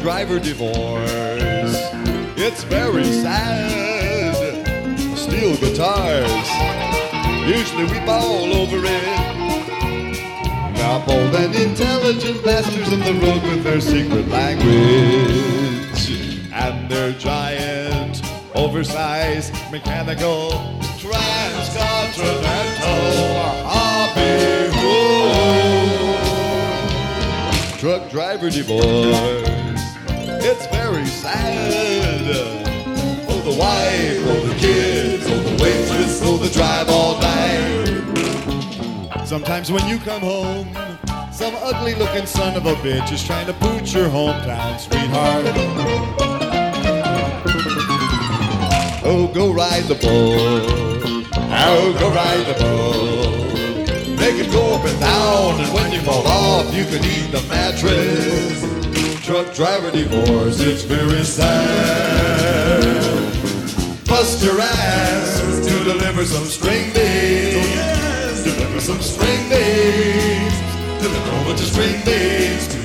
driver divorce. It's very sad. Steel guitars, usually we fall over it. Now bold and intelligent bastards on the road with their secret language and their giant, oversized, mechanical, transcontinental hobby horse. Truck driver divorce. It's very sad. Oh, the wife, oh, the kids, oh, the waitress, oh, the drive all night. Sometimes when you come home, some ugly-looking son of a bitch is trying to pooch your hometown, sweetheart. Oh, go ride the bull. Oh, go ride the bull. Make it go up and down, and when you fall off, you can eat the mattress. Truck driver divorce, it's very sad. Bust your ass to deliver some string beans. Oh yes, deliver some string beans. Deliver a bunch of string beans.